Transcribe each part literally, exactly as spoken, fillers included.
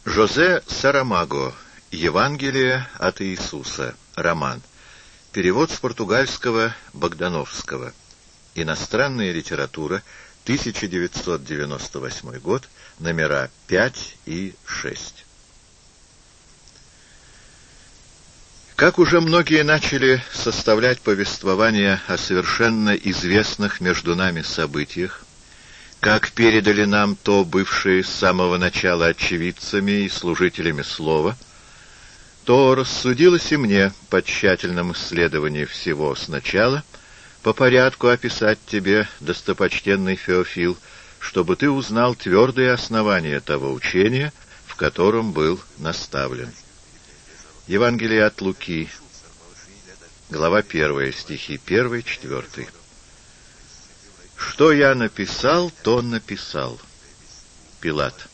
Жозе Сарамаго. Евангелие от Иисуса. Роман. Перевод с португальского Богдановского. Иностранная литература. тысяча девятьсот девяносто восьмой год. Номера пять и шесть. Как уже многие начали составлять повествование о совершенно известных между нами событиях, как передали нам то бывшие с самого начала очевидцами и служителями слова, то рассудилось и мне по тщательном исследовании всего сначала по порядку описать тебе, достопочтенный Феофил, чтобы ты узнал твердые основания того учения, в котором был наставлен. Евангелие от Луки, глава первая, стихи первый, четвертый. «Что я написал, то написал». Пилат.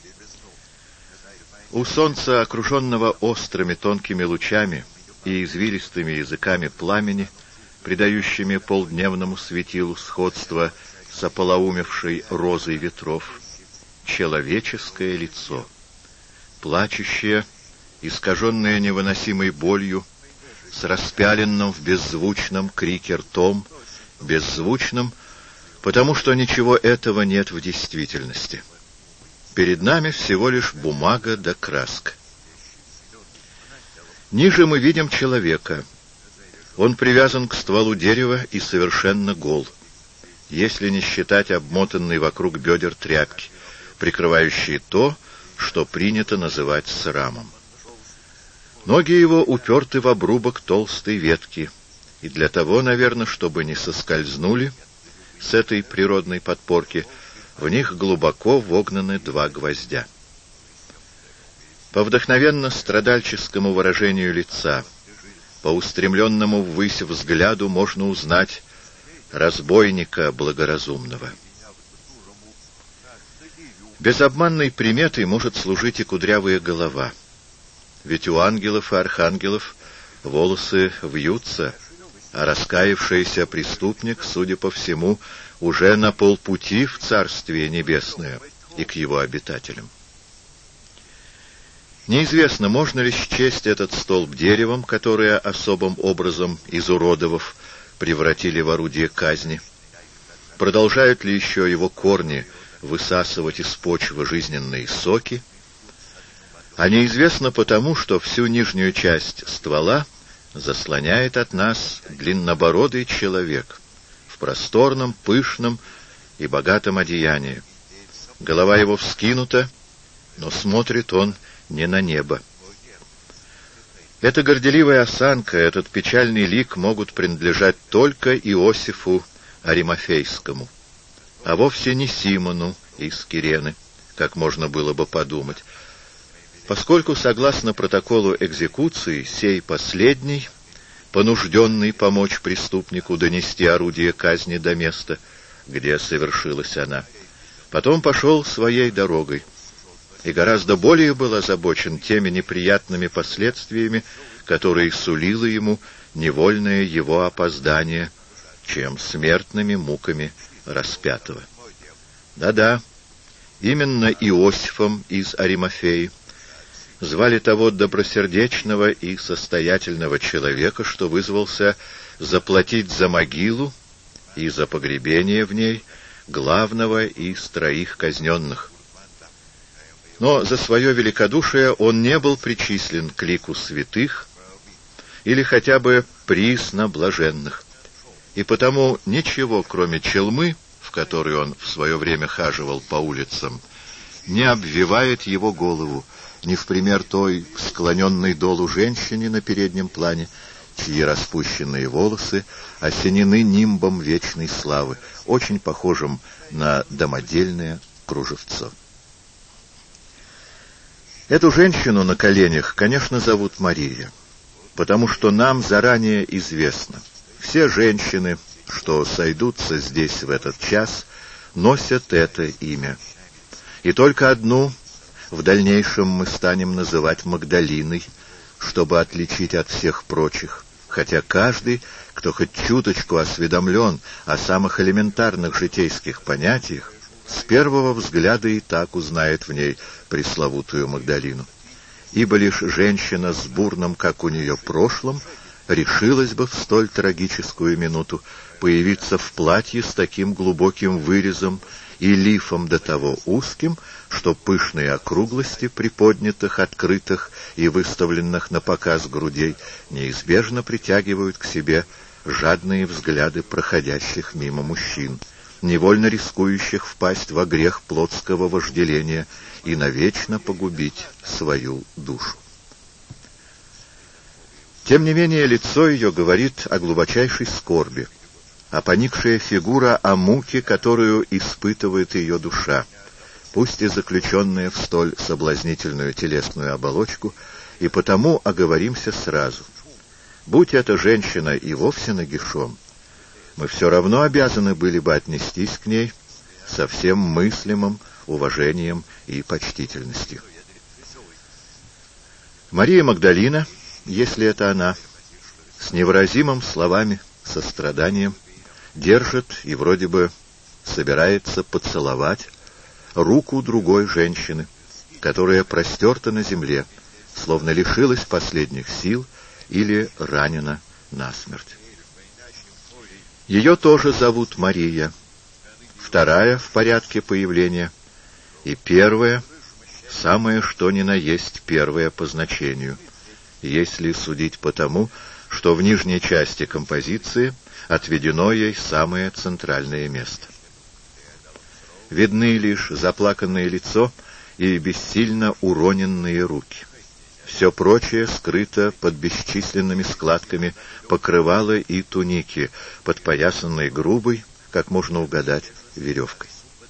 У солнца, окруженного острыми тонкими лучами и извилистыми языками пламени, придающими полдневному светилу сходство с ополоумевшей розой ветров, человеческое лицо, плачущее, искаженное невыносимой болью, с распяленным в беззвучном крике ртом, беззвучным, потому что ничего этого нет в действительности. Перед нами всего лишь бумага да краска. Ниже мы видим человека. Он привязан к стволу дерева и совершенно гол, если не считать обмотанной вокруг бедер тряпки, прикрывающей то, что принято называть срамом. Ноги его уперты в обрубок толстой ветки, и для того, наверное, чтобы не соскользнули с этой природной подпорки, в них глубоко вогнаны два гвоздя. По вдохновенно страдальческому выражению лица, по устремленному ввысь взгляду можно узнать разбойника благоразумного. Безобманной приметой может служить и кудрявая голова, ведь у ангелов и архангелов волосы вьются, а раскаявшийся преступник, судя по всему, уже на полпути в Царствие Небесное и к его обитателям. Неизвестно, можно ли счесть этот столб деревом, которое особым образом изуродовав превратили в орудие казни. Продолжают ли еще его корни высасывать из почвы жизненные соки? А неизвестно потому, что всю нижнюю часть ствола заслоняет от нас длиннобородый человек в просторном, пышном и богатом одеянии. Голова его вскинута, но смотрит он не на небо. Эта горделивая осанка, этот печальный лик могут принадлежать только Иосифу Аримафейскому, а вовсе не Симону из Кирены, как можно было бы подумать, поскольку, согласно протоколу экзекуции, сей последний, понужденный помочь преступнику донести орудие казни до места, где совершилась она, потом пошел своей дорогой и гораздо более был озабочен теми неприятными последствиями, которые сулило ему невольное его опоздание, чем смертными муками распятого. Да-да, именно Иосифом из Аримафеи звали того добросердечного и состоятельного человека, что вызвался заплатить за могилу и за погребение в ней главного из троих казненных. Но за свое великодушие он не был причислен к лику святых или хотя бы присно блаженных, и потому ничего, кроме челмы, в которой он в свое время хаживал по улицам, не обвивает его голову, не в пример той склоненной долу женщине на переднем плане, чьи распущенные волосы осенены нимбом вечной славы, очень похожим на домодельное кружевцо. Эту женщину на коленях, конечно, зовут Мария, потому что нам заранее известно, все женщины, что сойдутся здесь в этот час, носят это имя. И только одну в дальнейшем мы станем называть Магдалиной, чтобы отличить от всех прочих, хотя каждый, кто хоть чуточку осведомлен о самых элементарных житейских понятиях, с первого взгляда и так узнает в ней пресловутую Магдалину. Ибо лишь женщина с бурным, как у нее, прошлым решилась бы в столь трагическую минуту появиться в платье с таким глубоким вырезом и лифом до того узким, что пышные округлости приподнятых, открытых и выставленных на показ грудей неизбежно притягивают к себе жадные взгляды проходящих мимо мужчин, невольно рискующих впасть во грех плотского вожделения и навечно погубить свою душу. Тем не менее, лицо ее говорит о глубочайшей скорби, а поникшая фигура о муке, которую испытывает ее душа, пусть и заключенная в столь соблазнительную телесную оболочку, и потому оговоримся сразу. Будь эта женщина и вовсе нагишом, мы все равно обязаны были бы отнестись к ней со всем мыслимым уважением и почтительностью. Мария Магдалина, если это она, с невыразимым словами состраданием, держит и вроде бы собирается поцеловать руку другой женщины, которая простерта на земле, словно лишилась последних сил или ранена насмерть. Ее тоже зовут Мария, вторая в порядке появления, и первая, самое что ни на есть первая по значению, если судить по тому, что в нижней части композиции отведено ей самое центральное место. Видны лишь заплаканное лицо и бессильно уроненные руки. Все прочее скрыто под бесчисленными складками покрывала и туники, подпоясанной грубой, как можно угадать, веревкой.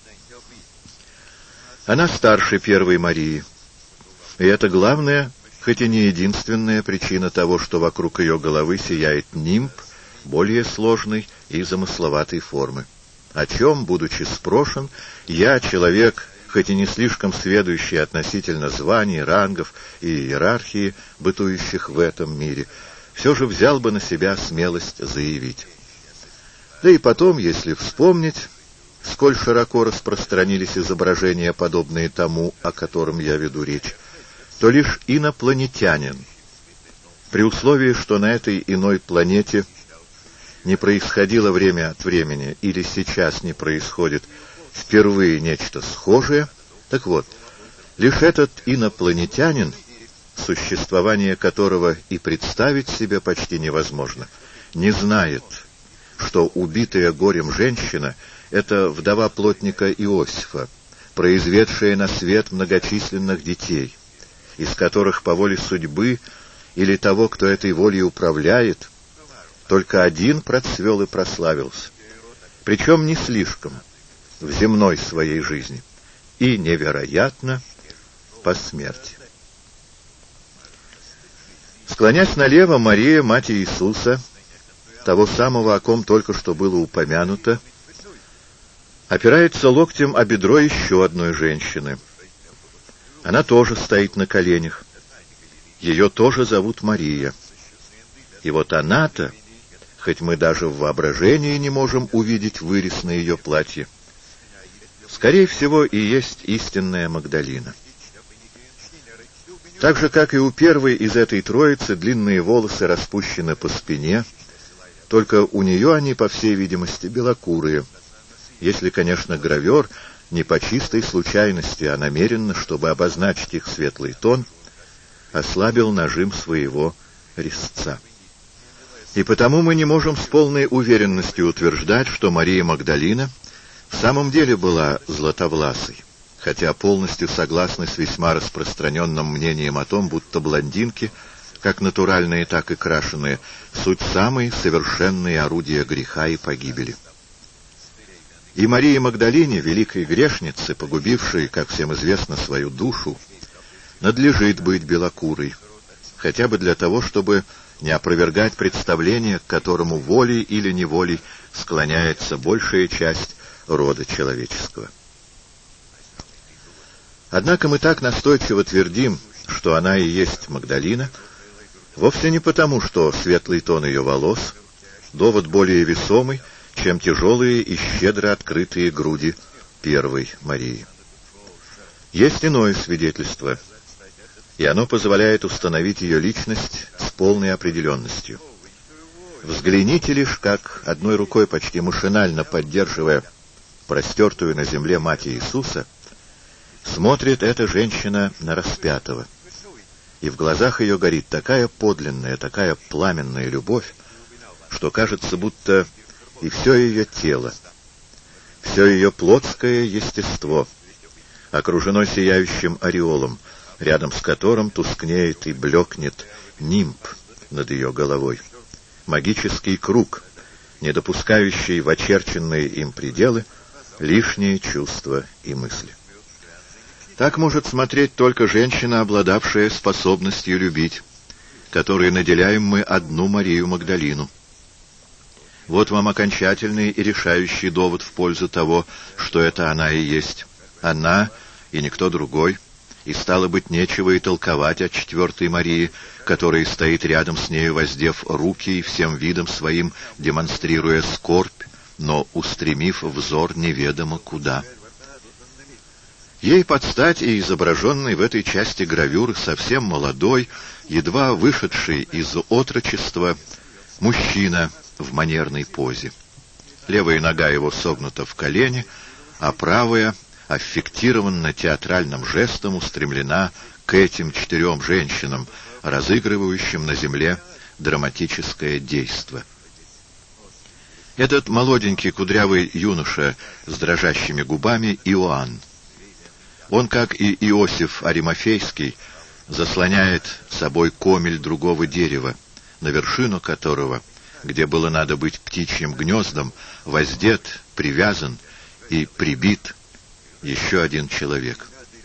Она старше первой Марии, и это главная, хоть и не единственная причина того, что вокруг ее головы сияет нимб более сложной и замысловатой формы, о чем, будучи спрошен, я, человек, хоть и не слишком сведущий относительно званий, рангов и иерархии, бытующих в этом мире, все же взял бы на себя смелость заявить. Да и потом, если вспомнить, сколь широко распространились изображения, подобные тому, о котором я веду речь, то лишь инопланетянин, при условии, что на этой иной планете не происходило время от времени или сейчас не происходит впервые нечто схожее, так вот, лишь этот инопланетянин, существование которого и представить себе почти невозможно, не знает, что убитая горем женщина — это вдова плотника Иосифа, произведшая на свет многочисленных детей, из которых по воле судьбы или того, кто этой волей управляет, только один процвел и прославился, причем не слишком в земной своей жизни и невероятно по смерти. Склонясь налево, Мария, мать Иисуса, того самого, о ком только что было упомянуто, опирается локтем о бедро еще одной женщины. Она тоже стоит на коленях. Ее тоже зовут Мария. И вот она-то, хоть мы даже в воображении не можем увидеть вырез на ее платье, скорее всего, и есть истинная Магдалина. Так же, как и у первой из этой троицы, длинные волосы распущены по спине, только у нее они, по всей видимости, белокурые, если, конечно, гравер не по чистой случайности, а намеренно, чтобы обозначить их светлый тон, ослабил нажим своего резца. И потому мы не можем с полной уверенностью утверждать, что Мария Магдалина в самом деле была златовласой, хотя полностью согласны с весьма распространенным мнением о том, будто блондинки, как натуральные, так и крашеные, суть самые совершенные орудия греха и погибели. И Марии Магдалине, великой грешнице, погубившей, как всем известно, свою душу, надлежит быть белокурой, хотя бы для того, чтобы не опровергать представление, к которому волей или неволей склоняется большая часть рода человеческого. Однако мы так настойчиво твердим, что она и есть Магдалина, вовсе не потому, что светлый тон ее волос — довод более весомый, чем тяжелые и щедро открытые груди первой Марии. Есть иное свидетельство, и оно позволяет установить ее личность с полной определенностью. Взгляните лишь, как, одной рукой почти машинально поддерживая простертую на земле мать Иисуса, смотрит эта женщина на распятого. И в глазах ее горит такая подлинная, такая пламенная любовь, что кажется, будто и все ее тело, все ее плотское естество окружено сияющим ореолом, рядом с которым тускнеет и блекнет нимб над ее головой. Магический круг, не допускающий в очерченные им пределы лишние чувства и мысли. Так может смотреть только женщина, обладавшая способностью любить, которой наделяем мы одну Марию Магдалину. Вот вам окончательный и решающий довод в пользу того, что это она и есть. Она и никто другой, и стало быть, нечего и толковать о четвертой Марии, которая стоит рядом с нею, воздев руки и всем видом своим демонстрируя скорбь, но устремив взор неведомо куда. Ей под стать и изображенный в этой части гравюры совсем молодой, едва вышедший из отрочества, мужчина в манерной позе. Левая нога его согнута в колени, а правая, аффектированно театральным жестом, устремлена к этим четырем женщинам, разыгрывающим на земле драматическое действо. Этот молоденький кудрявый юноша с дрожащими губами — Иоанн. Он, как и Иосиф Аримафейский, заслоняет собой комель другого дерева, на вершину которого, где было надо быть птичьим гнездом, воздет, привязан и прибит еще один человек.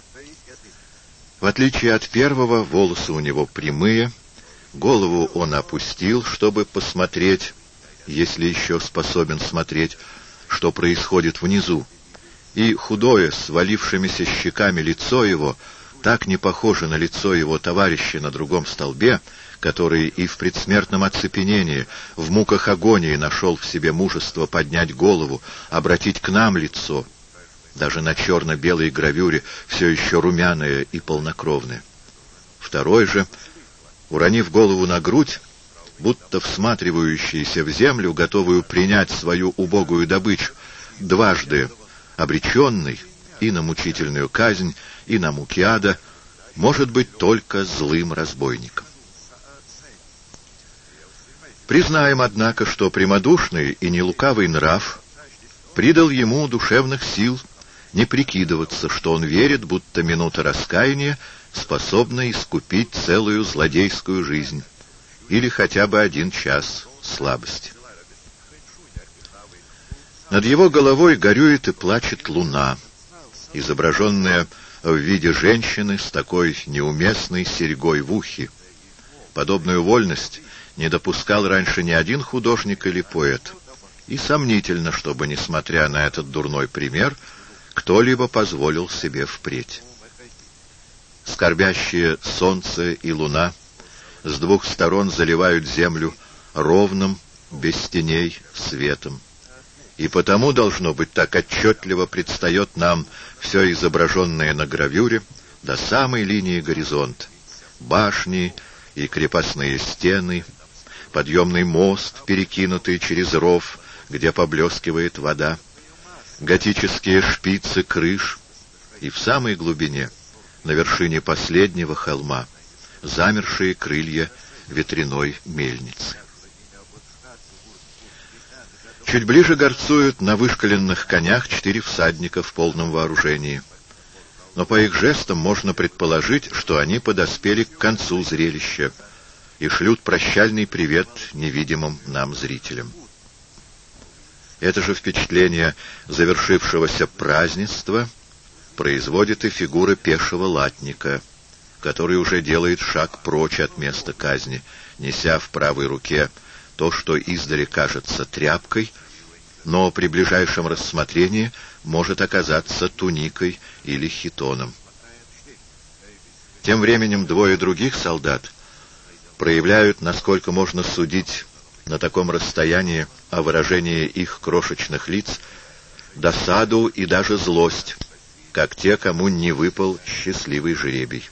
В отличие от первого, волосы у него прямые, голову он опустил, чтобы посмотреть, если еще способен смотреть, что происходит внизу, и худое, с валившимися щеками лицо его так не похоже на лицо его товарища на другом столбе, который и в предсмертном оцепенении, в муках агонии нашел в себе мужество поднять голову, обратить к нам лицо, даже на черно-белой гравюре все еще румяное и полнокровное. Второй же, уронив голову на грудь, будто всматривающийся в землю, готовую принять свою убогую добычу, дважды обреченный и на мучительную казнь, и на муки ада, может быть только злым разбойником. Признаем, однако, что прямодушный и нелукавый нрав придал ему душевных сил не прикидываться, что он верит, будто минута раскаяния способна искупить целую злодейскую жизнь или хотя бы один час слабости. Над его головой горюет и плачет луна, изображенная в виде женщины с такой неуместной серьгой в ухе. Подобную вольность не допускал раньше ни один художник или поэт, и сомнительно, чтобы, несмотря на этот дурной пример, кто-либо позволил себе впредь. Скорбящие солнце и луна с двух сторон заливают землю ровным, без теней, светом. И потому, должно быть, так отчетливо предстает нам все изображенное на гравюре до самой линии горизонта. Башни и крепостные стены, подъемный мост, перекинутый через ров, где поблескивает вода, готические шпицы крыш, и в самой глубине, на вершине последнего холма, замершие крылья ветряной мельницы. Чуть ближе горцуют на вышкаленных конях четыре всадника в полном вооружении. Но по их жестам можно предположить, что они подоспели к концу зрелища и шлют прощальный привет невидимым нам зрителям. Это же впечатление завершившегося празднества производит и фигура пешего латника, который уже делает шаг прочь от места казни, неся в правой руке то, что издали кажется тряпкой, но при ближайшем рассмотрении может оказаться туникой или хитоном. Тем временем двое других солдат проявляют, насколько можно судить на таком расстоянии о выражении их крошечных лиц, досаду и даже злость, как те, кому не выпал счастливый жребий.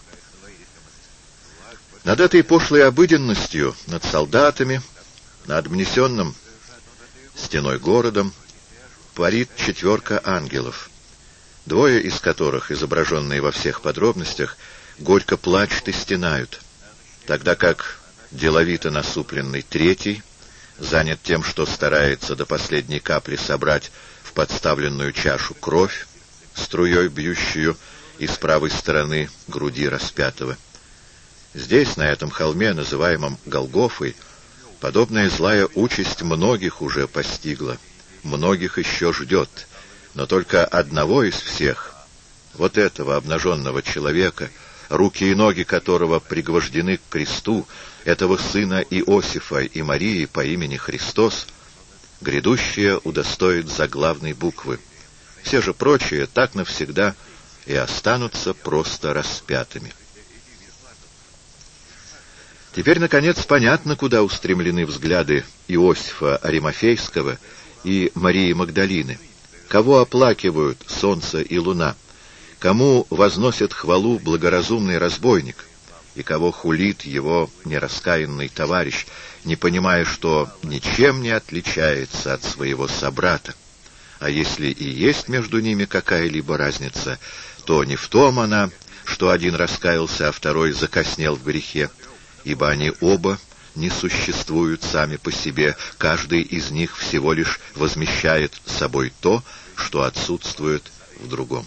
Над этой пошлой обыденностью, над солдатами, над обнесенным стеной городом парит четверка ангелов, двое из которых, изображенные во всех подробностях, горько плачут и стенают, тогда как деловито насупленный третий занят тем, что старается до последней капли собрать в подставленную чашу кровь, струей бьющую из правой стороны груди распятого. Здесь, на этом холме, называемом Голгофой, подобная злая участь многих уже постигла, многих еще ждет, но только одного из всех, вот этого обнаженного человека, руки и ноги которого пригвождены к кресту, этого сына Иосифа и Марии по имени Христос, грядущее удостоит заглавной буквы. Все же прочие так навсегда и останутся просто распятыми. Теперь, наконец, понятно, куда устремлены взгляды Иосифа Аримафейского и Марии Магдалины. Кого оплакивают солнце и луна, кому возносят хвалу благоразумный разбойник, и кого хулит его нераскаянный товарищ, не понимая, что ничем не отличается от своего собрата. А если и есть между ними какая-либо разница, то не в том она, что один раскаялся, а второй закоснел в грехе, ибо они оба не существуют сами по себе, каждый из них всего лишь возмещает собой то, что отсутствует в другом.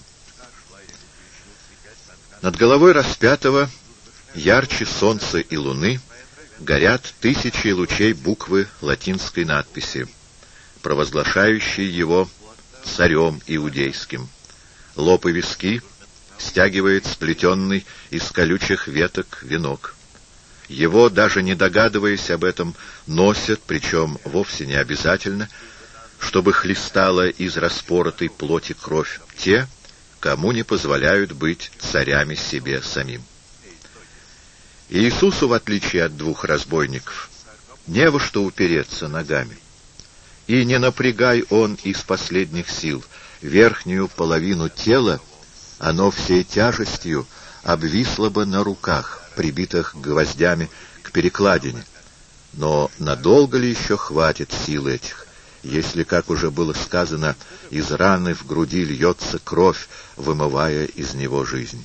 Над головой распятого, ярче солнца и луны, горят тысячи лучей буквы латинской надписи, провозглашающей его царем иудейским. Лоб и виски стягивает сплетенный из колючих веток венок. Его, даже не догадываясь об этом, носят, причем вовсе не обязательно, чтобы хлестала из распоротой плоти кровь, те, кому не позволяют быть царями себе самим. Иисусу, в отличие от двух разбойников, не во что упереться ногами. И не напрягай он из последних сил верхнюю половину тела, оно всей тяжестью обвисло бы на руках, прибитых гвоздями к перекладине. Но надолго ли еще хватит сил этих, если, как уже было сказано, из раны в груди льется кровь, вымывая из него жизнь?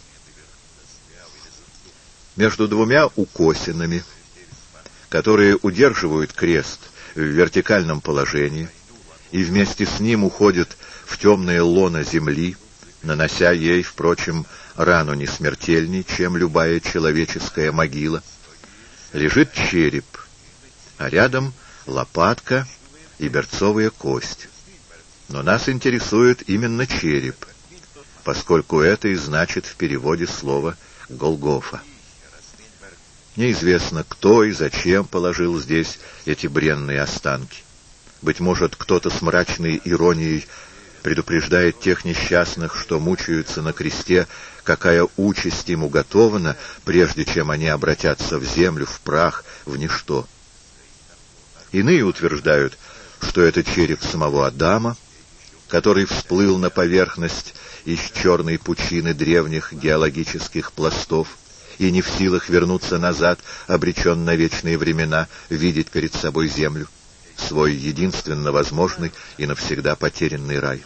Между двумя укосинами, которые удерживают крест в вертикальном положении и вместе с ним уходят в темное лоно земли, нанося ей, впрочем, рану не смертельней, чем любая человеческая могила, лежит череп, а рядом лопатка и берцовая кость. Но нас интересует именно череп, поскольку это и значит в переводе слово «Голгофа». Неизвестно, кто и зачем положил здесь эти бренные останки. Быть может, кто-то с мрачной иронией предупреждает тех несчастных, что мучаются на кресте, какая участь им уготована, прежде чем они обратятся в землю, в прах, в ничто. Иные утверждают, что это череп самого Адама, который всплыл на поверхность из черной пучины древних геологических пластов и не в силах вернуться назад, обречен на вечные времена видеть перед собой землю, свой единственно возможный и навсегда потерянный рай.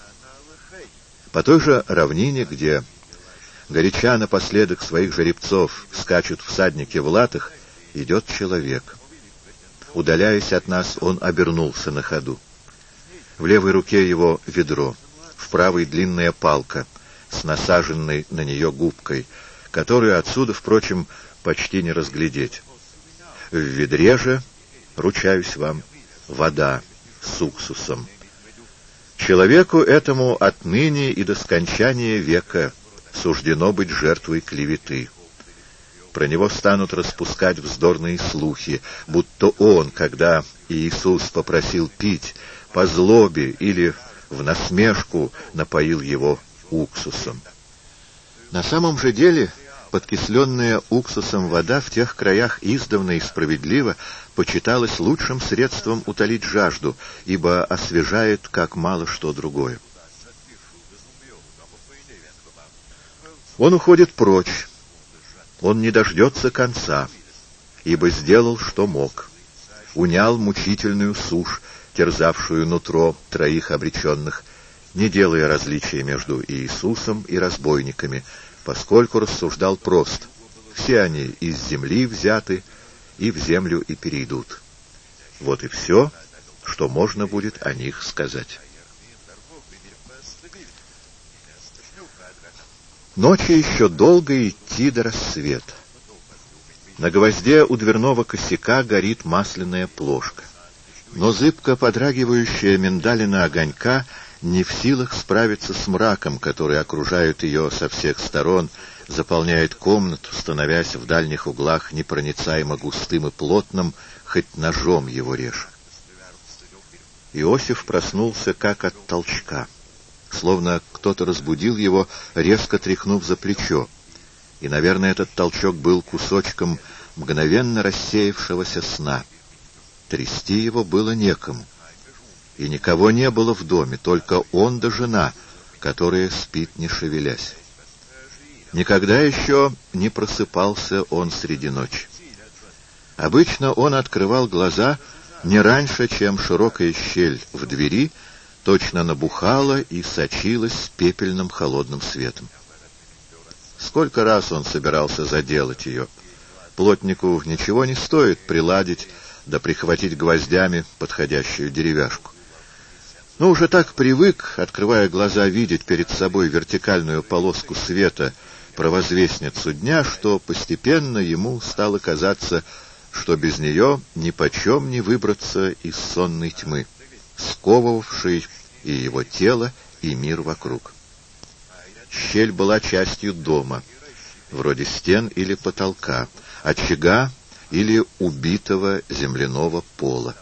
По той же равнине, где, горяча напоследок своих жеребцов, скачут всадники в латах, идет человек. Удаляясь от нас, он обернулся на ходу. В левой руке его ведро, в правой длинная палка с насаженной на нее губкой, которую отсюда, впрочем, почти не разглядеть. В ведре же, ручаюсь вам, вода с уксусом. Человеку этому отныне и до скончания века суждено быть жертвой клеветы. Про него станут распускать вздорные слухи, будто он, когда Иисус попросил пить, по злобе или в насмешку напоил его уксусом. На самом же деле подкисленная уксусом вода в тех краях издавна и справедливо почиталась лучшим средством утолить жажду, ибо освежает как мало что другое. Он уходит прочь. Он не дождется конца, ибо сделал, что мог. Унял мучительную сушь, терзавшую нутро троих обреченных, не делая различия между Иисусом и разбойниками, поскольку рассуждал прост: все они из земли взяты, и в землю и перейдут. Вот и все, что можно будет о них сказать. Ночью еще долго идти до рассвета. На гвозде у дверного косяка горит масляная плошка, но зыбко подрагивающая миндалина огонька не в силах справиться с мраком, который окружает ее со всех сторон, заполняет комнату, становясь в дальних углах непроницаемо густым и плотным, хоть ножом его режь. Иосиф проснулся как от толчка, словно кто-то разбудил его, резко тряхнув за плечо, и, наверное, этот толчок был кусочком мгновенно рассеявшегося сна. Трясти его было некому, и никого не было в доме, только он да жена, которая спит, не шевелясь. Никогда еще не просыпался он среди ночи. Обычно он открывал глаза не раньше, чем широкая щель в двери точно набухала и сочилась пепельным холодным светом. Сколько раз он собирался заделать ее. Плотнику ничего не стоит приладить да прихватить гвоздями подходящую деревяшку. Но уже так привык, открывая глаза, видеть перед собой вертикальную полоску света, провозвестницу дня, что постепенно ему стало казаться, что без нее нипочем не выбраться из сонной тьмы, сковывавшей и его тело, и мир вокруг. Щель была частью дома, вроде стен или потолка, очага или убитого земляного пола.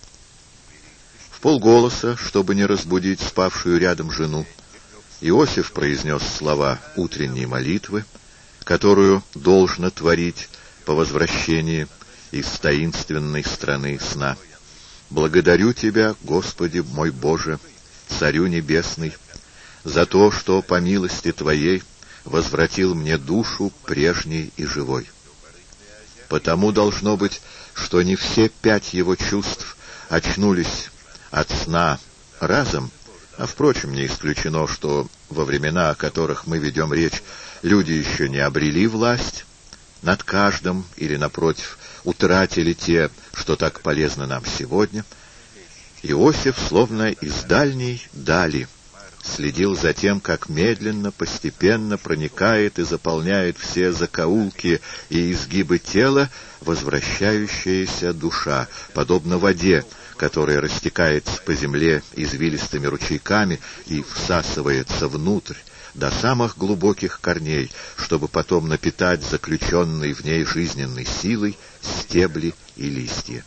В полголоса, чтобы не разбудить спавшую рядом жену, Иосиф произнес слова утренней молитвы, которую должно творить по возвращении из таинственной страны сна. «Благодарю Тебя, Господи мой Боже, Царю Небесный, за то, что по милости Твоей возвратил мне душу прежней и живой. Потому должно быть, что не все пять его чувств очнулись от сна разом, а, впрочем, не исключено, что во времена, о которых мы ведем речь, люди еще не обрели власть над каждым или, напротив, утратили те, что так полезно нам сегодня. Иосиф, словно из дальней дали, следил за тем, как медленно, постепенно проникает и заполняет все закоулки и изгибы тела возвращающаяся душа, подобно воде, которая растекается по земле извилистыми ручейками и всасывается внутрь до самых глубоких корней, чтобы потом напитать заключенной в ней жизненной силой стебли и листья.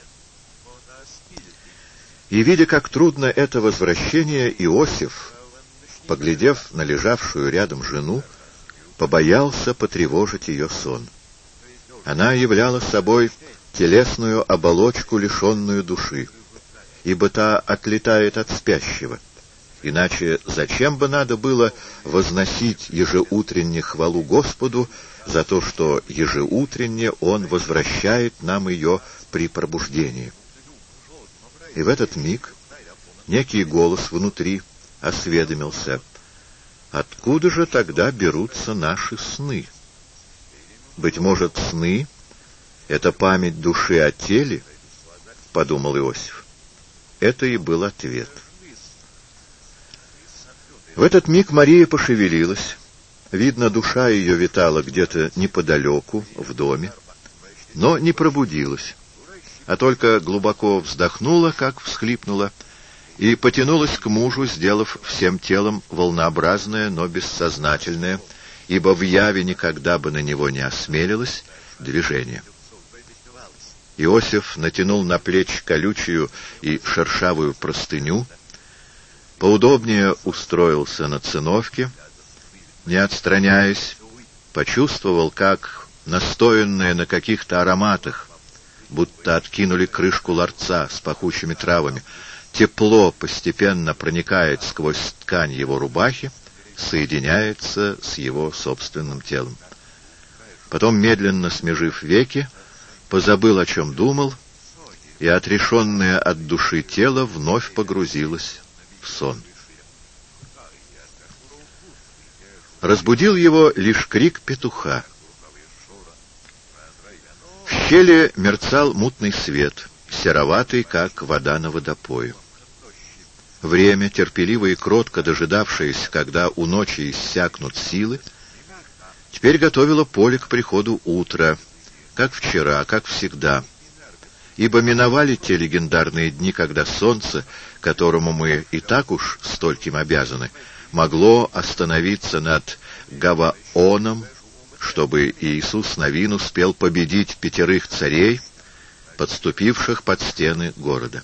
И, видя, как трудно это возвращение, Иосиф, поглядев на лежавшую рядом жену, побоялся потревожить ее сон. Она являла собой телесную оболочку, лишенную души, ибо та отлетает от спящего. Иначе зачем бы надо было возносить ежеутренне хвалу Господу за то, что ежеутренне Он возвращает нам ее при пробуждении? И в этот миг некий голос внутри осведомился: откуда же тогда берутся наши сны? Быть может, сны — это память души о теле? — подумал Иосиф. Это и был ответ. В этот миг Мария пошевелилась. Видно, душа ее витала где-то неподалеку, в доме, но не пробудилась, а только глубоко вздохнула, как всхлипнула, и потянулась к мужу, сделав всем телом волнообразное, но бессознательное, ибо в яве никогда бы на него не осмелилась, движение. Иосиф натянул на плечи колючую и шершавую простыню, поудобнее устроился на циновке, не отстраняясь, почувствовал, как настоянное на каких-то ароматах, будто откинули крышку ларца с пахучими травами, тепло постепенно проникает сквозь ткань его рубахи, соединяется с его собственным телом. Потом, медленно смежив веки, позабыл, о чем думал, и отрешенное от души тело вновь погрузилось в сон. Разбудил его лишь крик петуха. В щели мерцал мутный свет, сероватый, как вода на водопое. Время, терпеливо и кротко дожидавшееся, когда у ночи иссякнут силы, теперь готовило поле к приходу утра, как вчера, как всегда. Ибо миновали те легендарные дни, когда солнце, которому мы и так уж стольким обязаны, могло остановиться над Гаваоном, чтобы Иисус Навин успел победить пятерых царей, подступивших под стены города.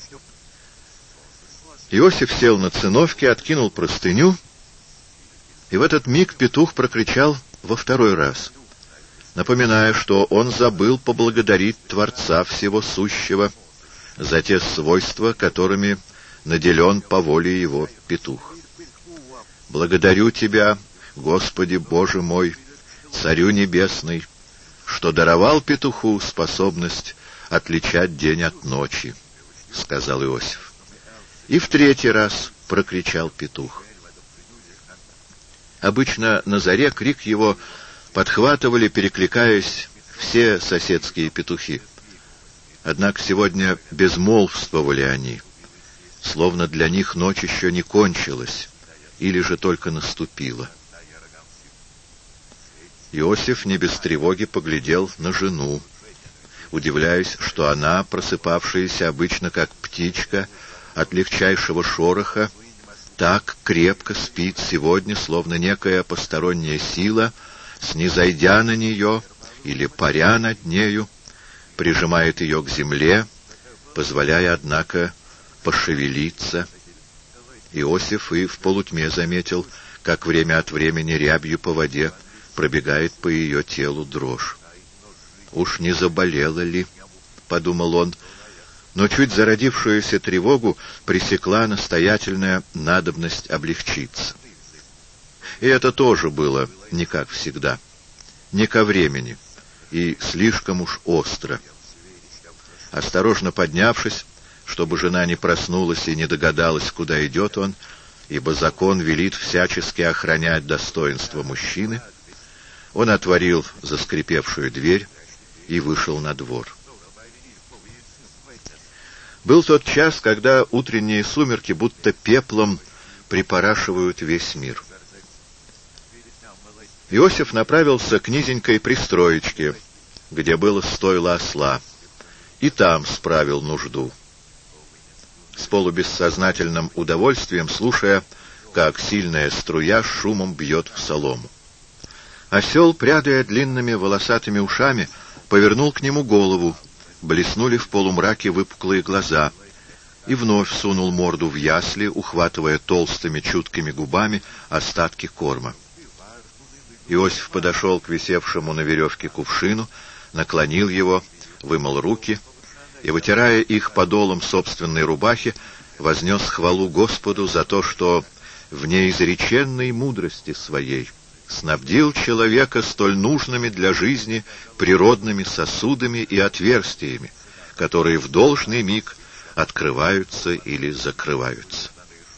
Иосиф сел на циновке, откинул простыню, и в этот миг петух прокричал во второй раз, напоминая, что он забыл поблагодарить Творца Всего Сущего за те свойства, которыми наделен по воле его петух. «Благодарю Тебя, Господи Боже мой, Царю Небесный, что даровал петуху способность отличать день от ночи», — сказал Иосиф. И в третий раз прокричал петух. Обычно на заре крик его подхватывали, перекликаясь, все соседские петухи. Однако сегодня безмолвствовали они, словно для них ночь еще не кончилась, или же только наступила. Иосиф не без тревоги поглядел на жену, удивляясь, что она, просыпавшаяся обычно как птичка от легчайшего шороха, так крепко спит сегодня, словно некая посторонняя сила, снизойдя на нее или паря над нею, прижимает ее к земле, позволяя, однако, пошевелиться. Иосиф и в полутьме заметил, как время от времени рябью по воде пробегает по ее телу дрожь. «Уж не заболела ли?» — подумал он, но чуть зародившуюся тревогу пресекла настоятельная надобность облегчиться. И это тоже было не как всегда, не ко времени и слишком уж остро. Осторожно поднявшись, чтобы жена не проснулась и не догадалась, куда идет он, ибо закон велит всячески охранять достоинство мужчины, он отворил заскрипевшую дверь и вышел на двор. Был тот час, когда утренние сумерки будто пеплом припорашивают весь мир. Иосиф направился к низенькой пристроечке, где было стойло осла, и там справил нужду, с полубессознательным удовольствием слушая, как сильная струя шумом бьет в солому. Осел, прядая длинными волосатыми ушами, повернул к нему голову, блеснули в полумраке выпуклые глаза, и вновь сунул морду в ясли, ухватывая толстыми чуткими губами остатки корма. Иосиф подошел к висевшему на веревке кувшину, наклонил его, вымыл руки и, вытирая их подолом собственной рубахи, вознес хвалу Господу за то, что в неизреченной мудрости своей снабдил человека столь нужными для жизни природными сосудами и отверстиями, которые в должный миг открываются или закрываются.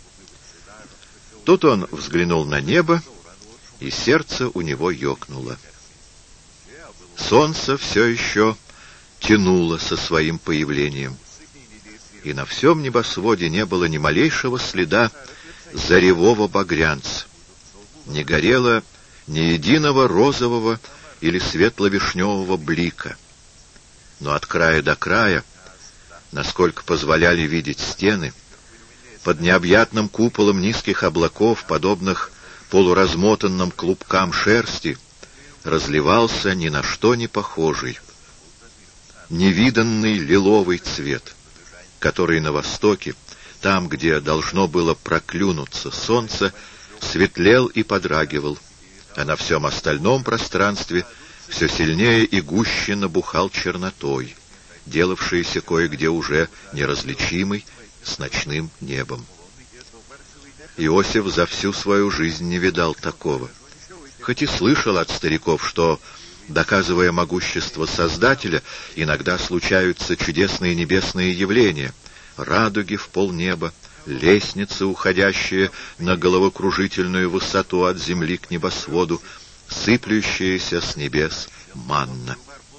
Тут он взглянул на небо, и сердце у него ёкнуло. Солнце все еще тянуло со своим появлением, и на всем небосводе не было ни малейшего следа заревого багрянца, не горело ни единого розового или светло-вишневого блика. Но от края до края, насколько позволяли видеть стены, под необъятным куполом низких облаков, подобных полуразмотанным клубкам шерсти, разливался ни на что не похожий, невиданный лиловый цвет, который на востоке, там, где должно было проклюнуться солнце, светлел и подрагивал, а на всем остальном пространстве все сильнее и гуще набухал чернотой, делавшейся кое-где уже неразличимой с ночным небом. Иосиф за всю свою жизнь не видал такого. Хоть и слышал от стариков, что, доказывая могущество Создателя, иногда случаются чудесные небесные явления, радуги в полнеба, лестницы, уходящие на головокружительную высоту от земли к небосводу, сыплющиеся с небес манна.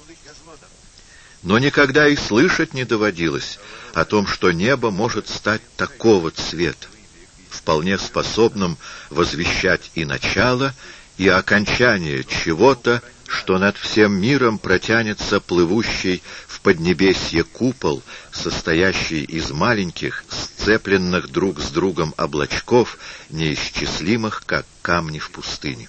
Но никогда и слышать не доводилось о том, что небо может стать такого цвета, вполне способным возвещать и начало, и окончание чего-то, что над всем миром протянется плывущий в поднебесье купол, состоящий из маленьких, сцепленных друг с другом облачков, неисчислимых, как камни в пустыне.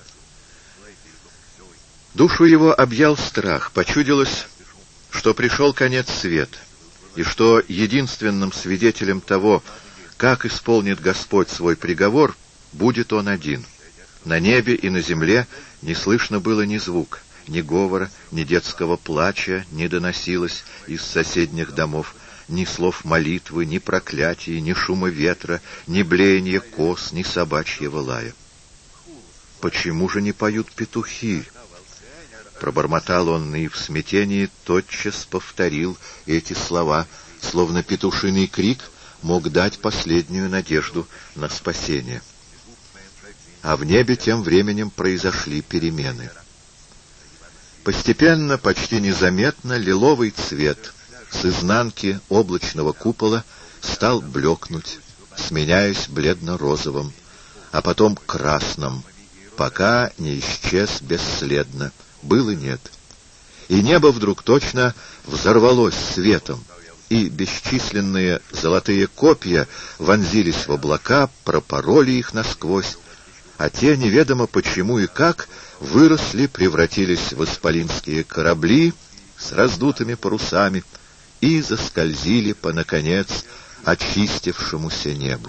Душу его объял страх, почудилось, что пришел конец света, и что единственным свидетелем того, как исполнит Господь свой приговор, будет Он один. На небе и на земле не слышно было ни звука, ни говора, ни детского плача не доносилось из соседних домов, ни слов молитвы, ни проклятий, ни шума ветра, ни блеяния коз, ни собачьего лая. «Почему же не поют петухи?» Пробормотал он и в смятении тотчас повторил эти слова, словно петушиный крик мог дать последнюю надежду на спасение. А в небе тем временем произошли перемены. Постепенно, почти незаметно, лиловый цвет с изнанки облачного купола стал блекнуть, сменяясь бледно-розовым, а потом красным, пока не исчез бесследно. Был и нет. И небо вдруг точно взорвалось светом, и бесчисленные золотые копья вонзились в облака, пропороли их насквозь, а те, неведомо почему и как, выросли, превратились в исполинские корабли с раздутыми парусами и заскользили по, наконец, очистившемуся небу.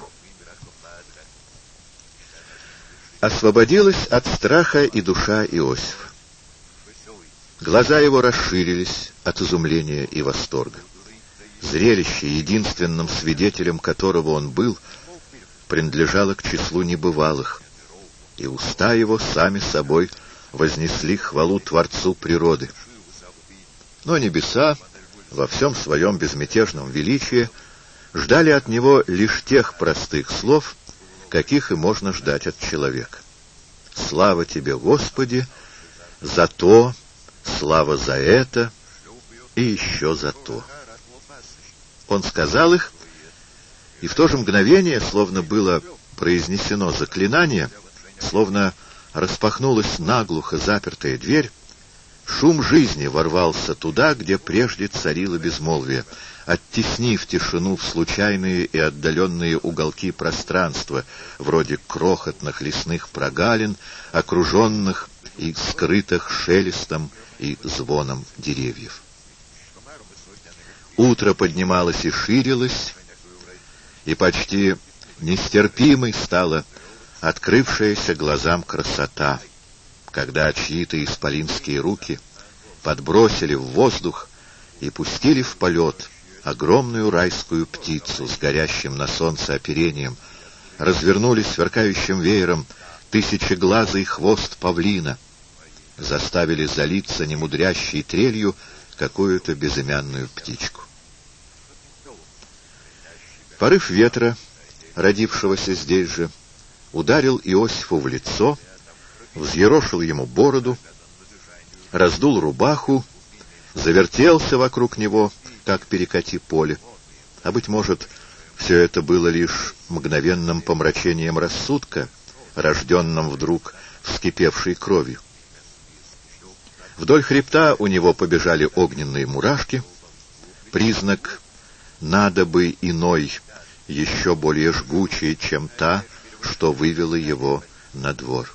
Освободилась от страха и душа Иосифа. Глаза его расширились от изумления и восторга. Зрелище, единственным свидетелем которого он был, принадлежало к числу небывалых, и уста его сами собой вознесли хвалу Творцу природы. Но небеса во всем своем безмятежном величии ждали от него лишь тех простых слов, каких и можно ждать от человека. «Слава тебе, Господи, за то, слава за это и еще за то». Он сказал их, и в то же мгновение, словно было произнесено заклинание, словно распахнулась наглухо запертая дверь, шум жизни ворвался туда, где прежде царило безмолвие, оттеснив тишину в случайные и отдаленные уголки пространства, вроде крохотных лесных прогалин, окруженных и скрытых шелестом и звоном деревьев. Утро поднималось и ширилось, и почти нестерпимой стала открывшаяся глазам красота, когда чьи-то исполинские руки подбросили в воздух и пустили в полет огромную райскую птицу с горящим на солнце оперением, развернули сверкающим веером тысячеглазый хвост павлина, заставили залиться немудрящей трелью какую-то безымянную птичку. Порыв ветра, родившегося здесь же, ударил Иосифу в лицо, взъерошил ему бороду, раздул рубаху, завертелся вокруг него, как перекати поле. А, быть может, все это было лишь мгновенным помрачением рассудка, рожденным вдруг вскипевшей кровью. Вдоль хребта у него побежали огненные мурашки, признак надобы иной, еще более жгучей, чем та, что вывела его на двор.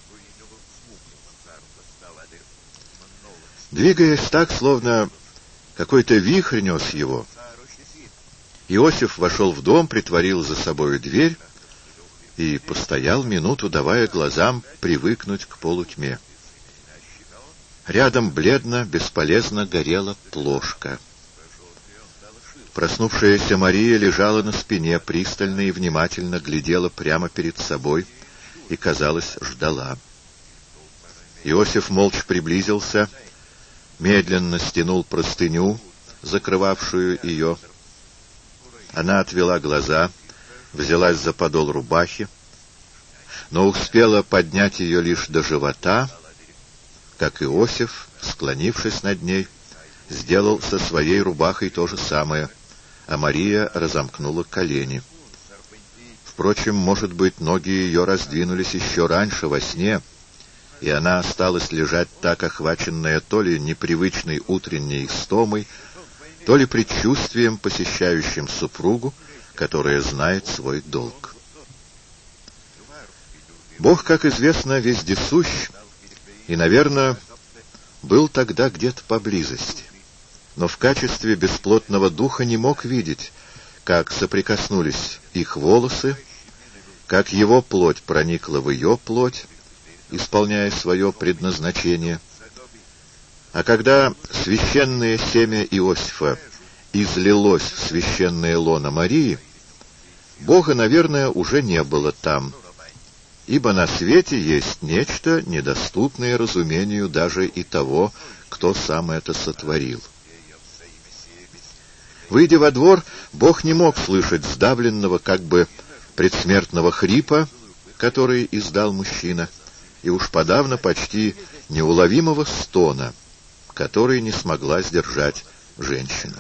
Двигаясь так, словно какой-то вихрь нес его, Иосиф вошел в дом, притворил за собою дверь и постоял минуту, давая глазам привыкнуть к полутьме. Рядом бледно, бесполезно горела плошка. Проснувшаяся Мария лежала на спине, пристально и внимательно глядела прямо перед собой и, казалось, ждала. Иосиф молча приблизился, медленно стянул простыню, закрывавшую ее. Она отвела глаза, взялась за подол рубахи, но успела поднять ее лишь до живота, как Иосиф, склонившись над ней, сделал со своей рубахой то же самое, а Мария разомкнула колени. Впрочем, может быть, ноги ее раздвинулись еще раньше, во сне, и она осталась лежать так, охваченная то ли непривычной утренней истомой, то ли предчувствием, посещающим супругу, которая знает свой долг. Бог, как известно, вездесущ, и, наверное, был тогда где-то поблизости, но в качестве бесплотного духа не мог видеть, как соприкоснулись их волосы, как его плоть проникла в ее плоть, исполняя свое предназначение. А когда священное семя Иосифа излилось в священное лоно Марии, Бога, наверное, уже не было там, ибо на свете есть нечто, недоступное разумению даже и того, кто сам это сотворил. Выйдя во двор, Бог не мог слышать сдавленного, как бы предсмертного хрипа, который издал мужчина, и уж подавно почти неуловимого стона, который не смогла сдержать женщина.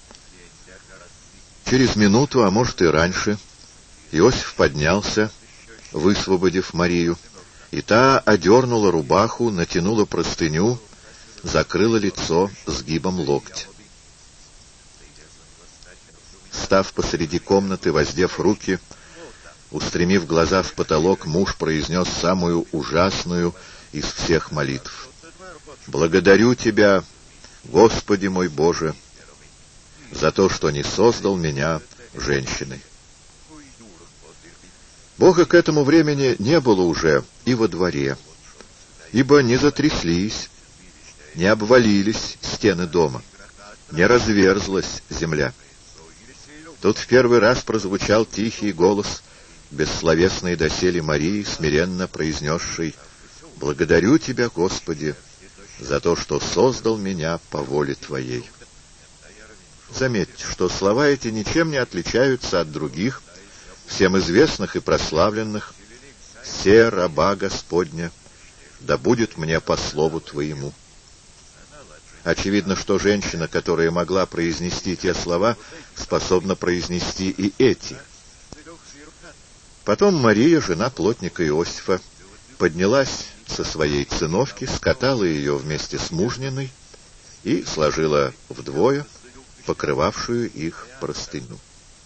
Через минуту, а может и раньше, Иосиф поднялся, высвободив Марию, и та одернула рубаху, натянула простыню, закрыла лицо сгибом локтя. Став посреди комнаты, воздев руки, устремив глаза в потолок, муж произнес самую ужасную из всех молитв. «Благодарю Тебя, Господи мой Боже, за то, что не создал меня женщиной». Бога к этому времени не было уже и во дворе, ибо не затряслись, не обвалились стены дома, не разверзлась земля. Тут в первый раз прозвучал тихий голос, бессловесной доселе Марии, смиренно произнесшей: «Благодарю Тебя, Господи, за то, что создал меня по воле Твоей». Заметьте, что слова эти ничем не отличаются от других, всем известных и прославленных: «Се раба Господня, да будет мне по слову Твоему». Очевидно, что женщина, которая могла произнести те слова, способна произнести и эти. Потом Мария, жена плотника Иосифа, поднялась со своей циновки, скатала ее вместе с мужниной и сложила вдвое покрывавшую их простыню.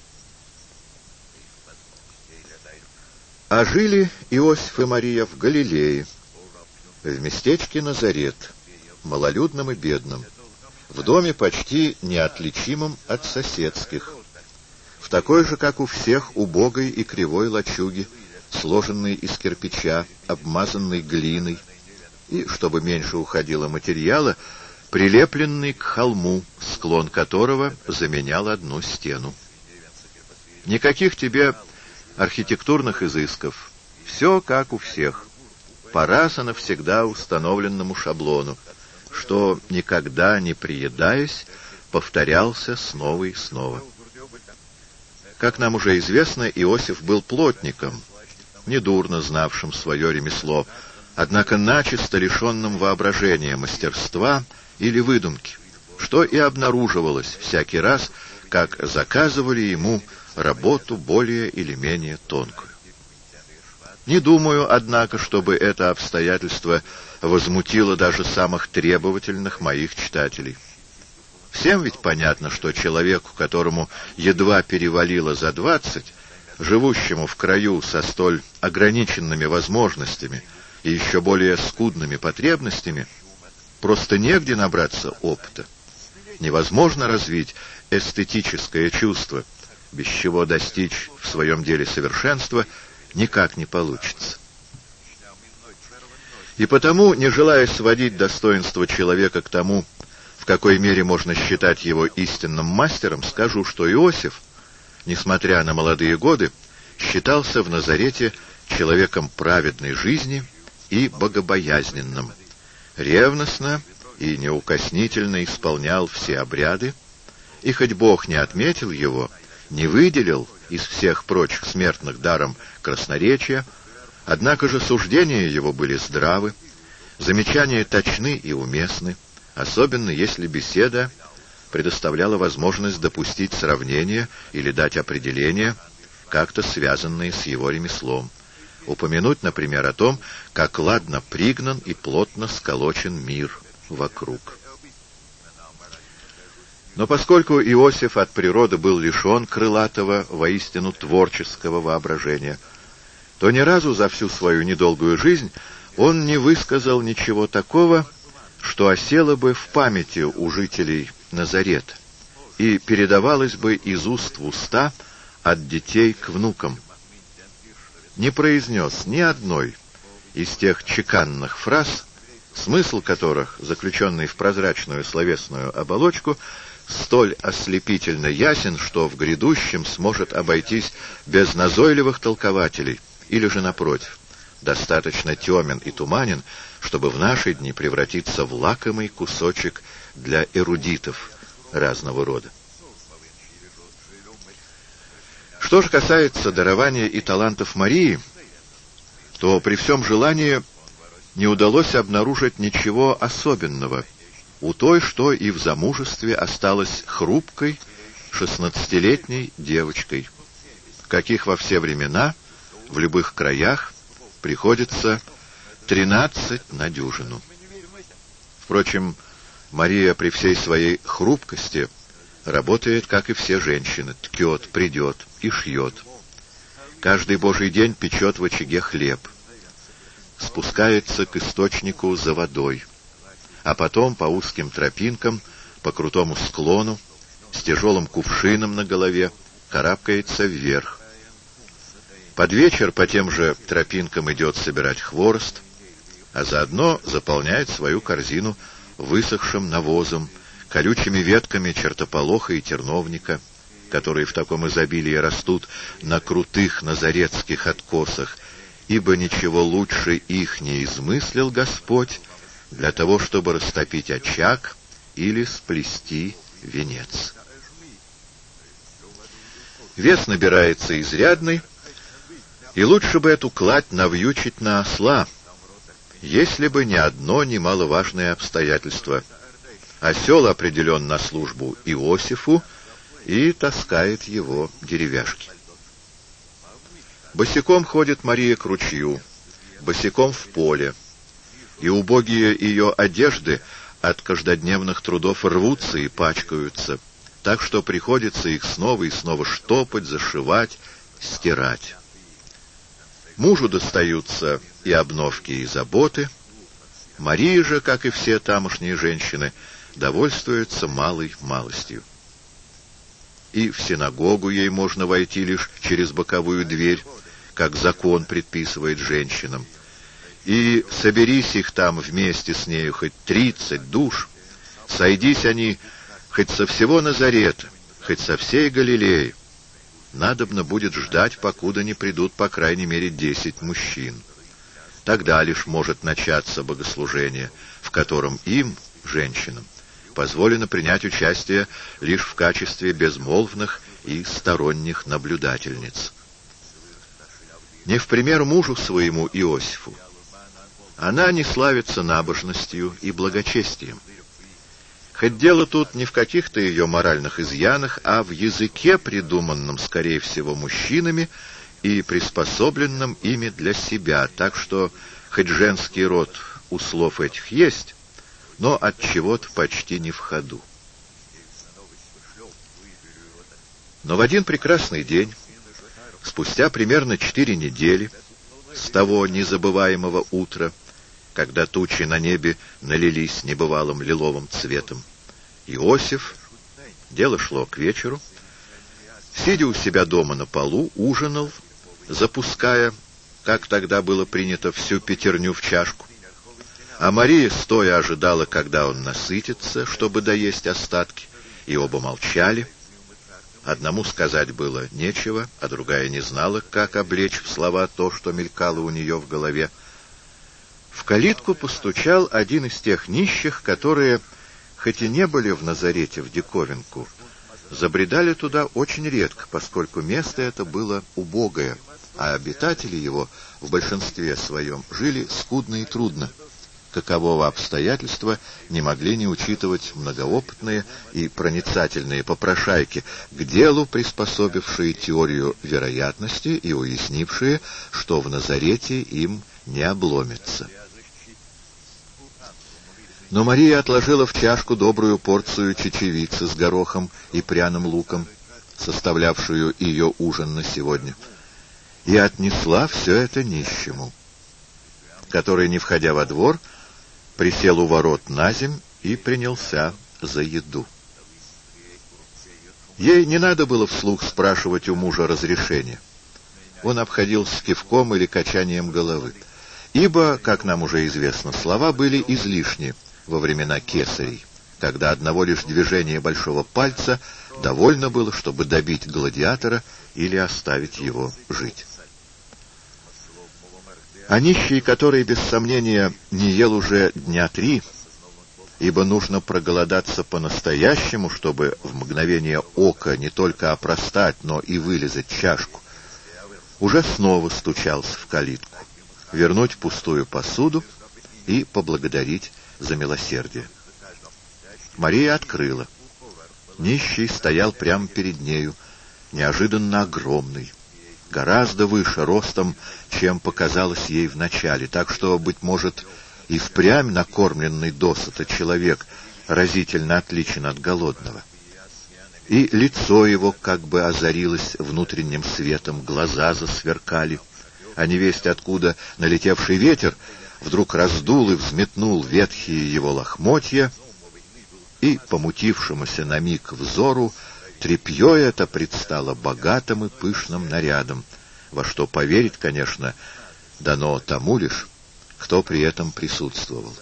А жили Иосиф и Мария в Галилее, в местечке Назарет, малолюдном и бедном, в доме почти неотличимом от соседских, в такой же, как у всех, убогой и кривой лачуге, сложенной из кирпича, обмазанной глиной, и, чтобы меньше уходило материала, прилепленный к холму, склон которого заменял одну стену. Никаких тебе архитектурных изысков, все как у всех, по раз и навсегда установленному шаблону, что, никогда не приедаясь, повторялся снова и снова. Как нам уже известно, Иосиф был плотником, недурно знавшим свое ремесло, однако начисто лишенным воображения, мастерства или выдумки, что и обнаруживалось всякий раз, как заказывали ему работу более или менее тонкую. Не думаю, однако, чтобы это обстоятельство возмутило даже самых требовательных моих читателей. Всем ведь понятно, что человеку, которому едва перевалило за двадцать, живущему в краю со столь ограниченными возможностями и еще более скудными потребностями, просто негде набраться опыта. Невозможно развить эстетическое чувство, без чего достичь в своем деле совершенства никак не получится. И потому, не желая сводить достоинство человека к тому, в какой мере можно считать его истинным мастером, скажу, что Иосиф, несмотря на молодые годы, считался в Назарете человеком праведной жизни и богобоязненным, ревностно и неукоснительно исполнял все обряды, и хоть Бог не отметил его, не выделил из всех прочих смертных даром красноречия, однако же суждения его были здравы, замечания точны и уместны, особенно если беседа предоставляла возможность допустить сравнение или дать определение, как-то связанные с его ремеслом. Упомянуть, например, о том, как ладно пригнан и плотно сколочен мир вокруг. Но поскольку Иосиф от природы был лишен крылатого, воистину творческого воображения, то ни разу за всю свою недолгую жизнь он не высказал ничего такого, что осело бы в памяти у жителей Назарета и передавалось бы из уст в уста, от детей к внукам. Не произнес ни одной из тех чеканных фраз, смысл которых, заключенный в прозрачную словесную оболочку, столь ослепительно ясен, что в грядущем сможет обойтись без назойливых толкователей, или же, напротив, достаточно темен и туманен, чтобы в наши дни превратиться в лакомый кусочек для эрудитов разного рода. Что же касается дарования и талантов Марии, то при всем желании не удалось обнаружить ничего особенного у той, что и в замужестве осталась хрупкой шестнадцатилетней девочкой, каких во все времена, в любых краях, приходится тринадцать на дюжину. Впрочем, Мария при всей своей хрупкости работает, как и все женщины, ткет, придет и шьет. Каждый божий день печет в очаге хлеб, спускается к источнику за водой, а потом по узким тропинкам, по крутому склону, с тяжелым кувшином на голове, карабкается вверх. Под вечер по тем же тропинкам идет собирать хворост, а заодно заполняет свою корзину высохшим навозом, колючими ветками чертополоха и терновника, которые в таком изобилии растут на крутых назаретских откосах, ибо ничего лучше их не измыслил Господь для того, чтобы растопить очаг или сплести венец. Вес набирается изрядный, и лучше бы эту кладь навьючить на осла, если бы не одно немаловажное обстоятельство. Осел определен на службу Иосифу и таскает его деревяшки. Босиком ходит Мария к ручью, босиком в поле, и убогие ее одежды от каждодневных трудов рвутся и пачкаются, так что приходится их снова и снова штопать, зашивать, стирать. Мужу достаются и обновки, и заботы. Мария же, как и все тамошние женщины, довольствуется малой малостью. И в синагогу ей можно войти лишь через боковую дверь, как закон предписывает женщинам. И соберись их там вместе с нею хоть тридцать душ, сойдись они хоть со всего Назарета, хоть со всей Галилеи, надобно будет ждать, покуда не придут по крайней мере десять мужчин. Тогда лишь может начаться богослужение, в котором им, женщинам, позволено принять участие лишь в качестве безмолвных и сторонних наблюдательниц. Не в пример мужу своему Иосифу, она не славится набожностью и благочестием. Хоть дело тут не в каких-то ее моральных изъянах, а в языке, придуманном, скорее всего, мужчинами и приспособленном ими для себя, так что хоть женский род у слов этих есть, но от чего-то почти не в ходу. Но в один прекрасный день, спустя примерно четыре недели с того незабываемого утра, когда тучи на небе налились небывалым лиловым цветом, Иосиф, дело шло к вечеру, сидя у себя дома на полу, ужинал, запуская, как тогда было принято, всю пятерню в чашку, А Мария стоя ожидала, когда он насытится, чтобы доесть остатки, и оба молчали. Одному сказать было нечего, а другая не знала, как облечь в слова то, что мелькало у нее в голове. В калитку постучал один из тех нищих, которые, хоть и не были в Назарете в диковинку, забредали туда очень редко, поскольку место это было убогое, а обитатели его в большинстве своем жили скудно и трудно. Какового обстоятельства не могли не учитывать многоопытные и проницательные попрошайки, к делу приспособившие теорию вероятности и уяснившие, что в Назарете им не обломится. Но Мария отложила в чашку добрую порцию чечевицы с горохом и пряным луком, составлявшую ее ужин на сегодня, и отнесла все это нищему, который, не входя во двор, присел у ворот наземь и принялся за еду. Ей не надо было вслух спрашивать у мужа разрешения. Он обходился кивком или качанием головы, ибо, как нам уже известно, слова были излишни во времена кесарей, когда одного лишь движения большого пальца довольно было, чтобы добить гладиатора или оставить его жить. А нищий, который, без сомнения, не ел уже дня три, ибо нужно проголодаться по-настоящему, чтобы в мгновение ока не только опростать, но и вылизать чашку, уже снова стучался в калитку, вернуть пустую посуду и поблагодарить за милосердие. Мария открыла. Нищий стоял прямо перед нею, неожиданно огромный, гораздо выше ростом, чем показалось ей вначале, так что, быть может, и впрямь накормленный досыта человек разительно отличен от голодного. И лицо его как бы озарилось внутренним светом, глаза засверкали, а невесть откуда налетевший ветер вдруг раздул и взметнул ветхие его лохмотья, и, помутившемуся на миг взору, тряпье это предстало богатым и пышным нарядом, во что поверить, конечно, дано тому лишь, кто при этом присутствовал.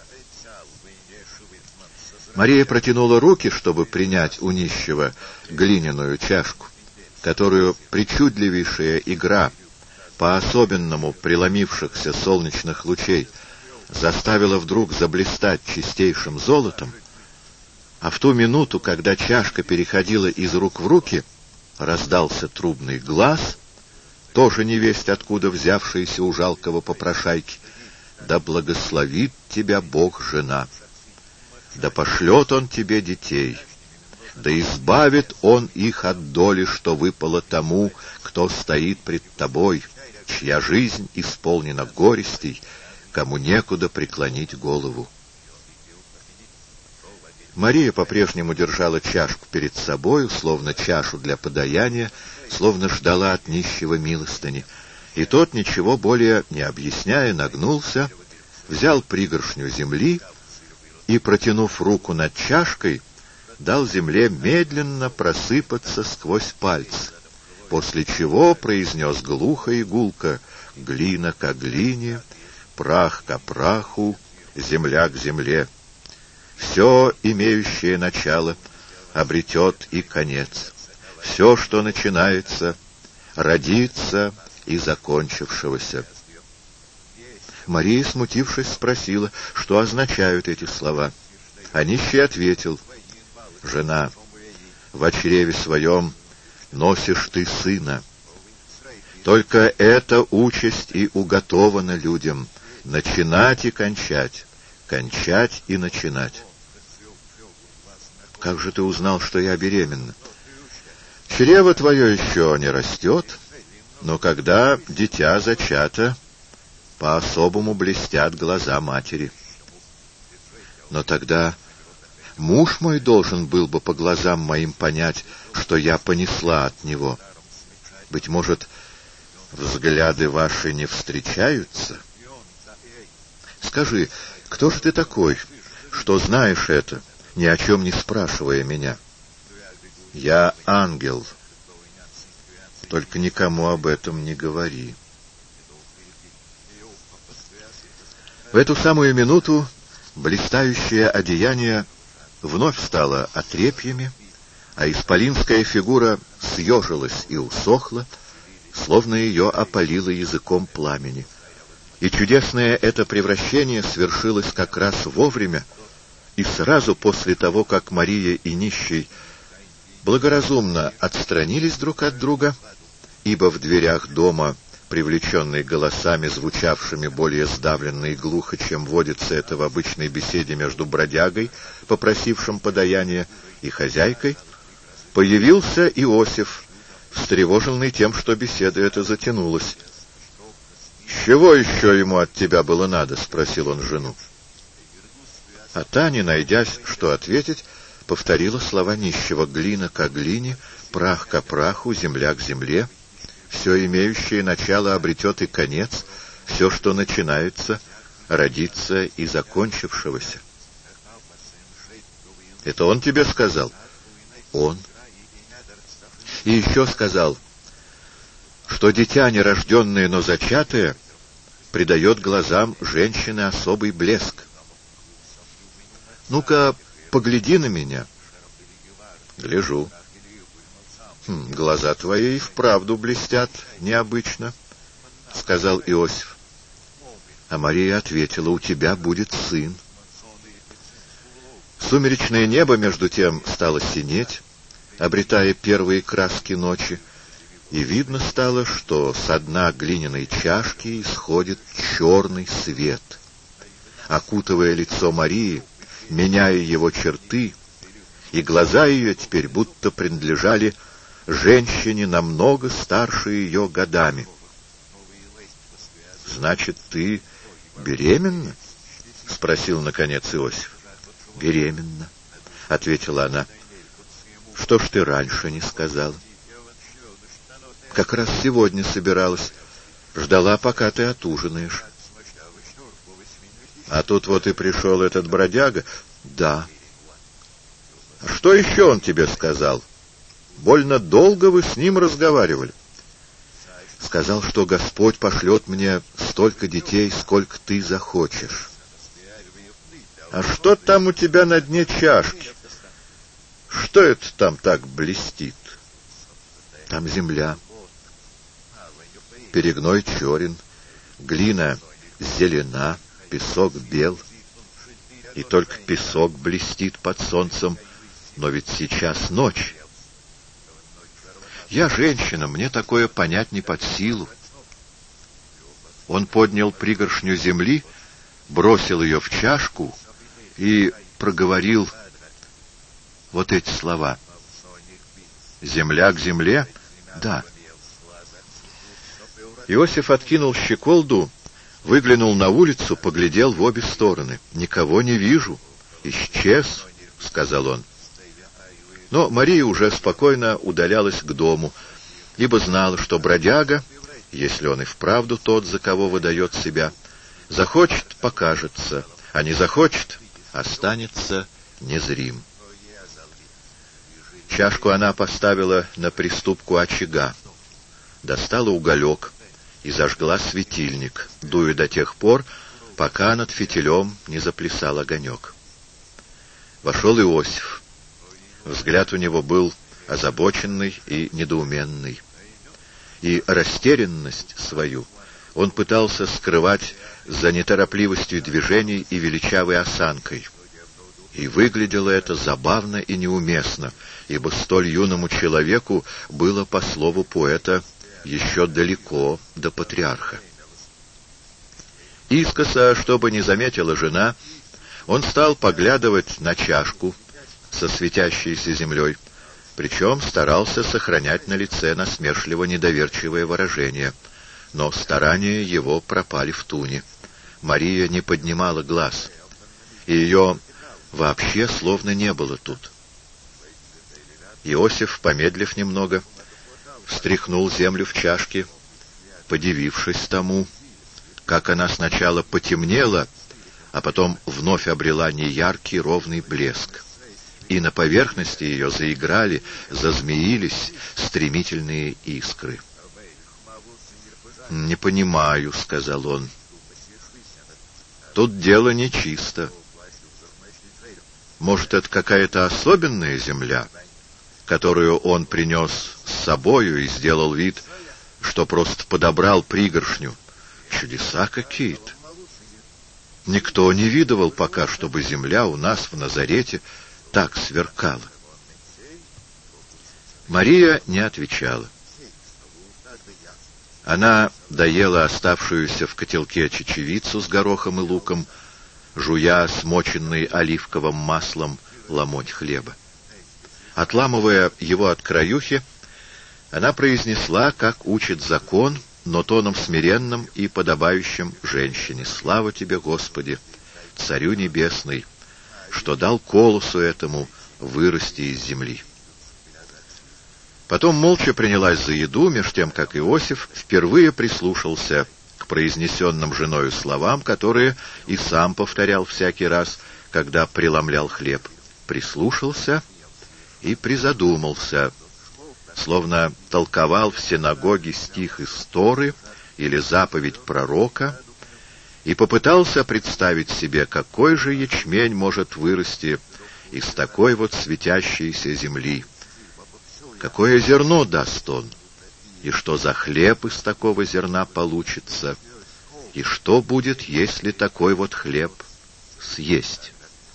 Мария протянула руки, чтобы принять у нищего глиняную чашку, которую причудливейшая игра по-особенному преломившихся солнечных лучей заставила вдруг заблистать чистейшим золотом, а в ту минуту, когда чашка переходила из рук в руки, раздался трубный глас, тоже невесть откуда взявшийся у жалкого попрошайки: «Да благословит тебя Бог, жена! Да пошлет Он тебе детей! Да избавит Он их от доли, что выпало тому, кто стоит пред тобой, чья жизнь исполнена горестей, кому некуда преклонить голову». Мария по-прежнему держала чашку перед собою, словно чашу для подаяния, словно ждала от нищего милостыни. И тот, ничего более не объясняя, нагнулся, взял пригоршню земли и, протянув руку над чашкой, дал земле медленно просыпаться сквозь пальцы, после чего произнес глухо и гулко: «Глина ко глине, прах ко праху, земля к земле. Все, имеющее начало, обретет и конец. Все, что начинается, родится и закончившегося». Мария, смутившись, спросила, что означают эти слова. А нищий ответил: «Жена, в чреве своем носишь ты сына. Только эта участь и уготована людям — начинать и кончать, кончать и начинать». «Как же ты узнал, что я беременна?» «Чрево твое еще не растет, но когда дитя зачато, по-особому блестят глаза матери». «Но тогда муж мой должен был бы по глазам моим понять, что я понесла от него. Быть может, взгляды ваши не встречаются? Скажи, кто же ты такой, что знаешь это, ни о чем не спрашивая меня?» «Я ангел. Только никому об этом не говори». В эту самую минуту Блистающее одеяние вновь стало отрепьями, а исполинская фигура съежилась и усохла, словно ее опалило языком пламени. И чудесное это превращение свершилось как раз вовремя, и сразу после того, как Мария и нищий благоразумно отстранились друг от друга, ибо в дверях дома, привлеченный голосами, звучавшими более сдавленно и глухо, чем водится это в обычной беседе между бродягой, попросившим подаяния, и хозяйкой, появился Иосиф, встревоженный тем, что беседа эта затянулась. «Чего еще ему от тебя было надо?» — спросил он жену. А та, не найдясь, что ответить, повторила слова нищего: «Глина ко глине, прах ко праху, земля к земле. Все имеющее начало обретет и конец, все, что начинается, родится из закончившегося». «Это он тебе сказал?» «Он». И еще сказал, что дитя, нерожденное, но зачатое, придает глазам женщины особый блеск. «Ну-ка, погляди на меня». «Гляжу». Хм, «Глаза твои и вправду блестят необычно», — сказал Иосиф. А Мария ответила: «У тебя будет сын». Сумеречное небо, между тем, стало синеть, обретая первые краски ночи, и видно стало, что со дна глиняной чашки исходит черный свет, окутывая лицо Марии, меняя его черты, и глаза ее теперь будто принадлежали женщине намного старше ее годами. «Значит, ты беременна?» — спросил, наконец, Иосиф. «Беременна», — ответила она. «Что ж ты раньше не сказала?» «Как раз сегодня собиралась. Ждала, пока ты отужинаешь». «А тут вот и пришел этот бродяга?» «Да». «А что еще он тебе сказал? Больно долго вы с ним разговаривали». «Сказал, что Господь пошлет мне столько детей, сколько ты захочешь». «А что там у тебя на дне чашки? Что это там так блестит?» «Там земля. Перегной черен, глина зелена, песок бел. И только песок блестит под солнцем, но ведь сейчас ночь. Я женщина, мне такое понять не под силу». Он поднял пригоршню земли, бросил ее в чашку и проговорил вот эти слова. «Земля к земле?» «Да». Иосиф откинул щеколду, выглянул на улицу, поглядел в обе стороны. «Никого не вижу. Исчез», — сказал он. Но Мария уже спокойно удалялась к дому, ибо знала, что бродяга, если он и вправду тот, за кого выдает себя, захочет — покажется, а не захочет — останется незрим. Чашку она поставила на приступку очага, достала уголек и зажгла светильник, дуя до тех пор, пока над фитилем не заплясал огонек. Вошел Иосиф. Взгляд у него был озабоченный и недоуменный. И растерянность свою он пытался скрывать за неторопливостью движений и величавой осанкой. И выглядело это забавно и неуместно, ибо столь юному человеку было, по слову поэта, еще далеко до патриарха. Искоса, чтобы не заметила жена, он стал поглядывать на чашку со светящейся землей, причем старался сохранять на лице насмешливо-недоверчивое выражение, но старания его пропали в туне. Мария не поднимала глаз, и ее вообще словно не было тут. Иосиф, помедлив немного, встряхнул землю в чашке, подивившись тому, как она сначала потемнела, а потом вновь обрела неяркий ровный блеск, и на поверхности ее заиграли, зазмеились стремительные искры. «Не понимаю», — сказал он. «Тут дело нечисто. Может, это какая-то особенная земля, которую он принес с собою и сделал вид, что просто подобрал пригоршню. Чудеса какие-то. Никто не видывал пока, чтобы земля у нас в Назарете так сверкала. Мария не отвечала. Она доела оставшуюся в котелке чечевицу с горохом и луком, жуя смоченный оливковым маслом ломоть хлеба. Отламывая его от краюхи, она произнесла, как учит закон, но тоном смиренным и подобающим женщине: «Слава тебе, Господи, Царю Небесный, что дал колосу этому вырасти из земли». Потом молча принялась за еду, меж тем, как Иосиф впервые прислушался к произнесенным женою словам, которые и сам повторял всякий раз, когда преломлял хлеб. Прислушался и призадумался, словно толковал в синагоге стих из Торы или заповедь пророка, и попытался представить себе, какой же ячмень может вырасти из такой вот светящейся земли, какое зерно даст он, и что за хлеб из такого зерна получится, и что будет, если такой вот хлеб съесть.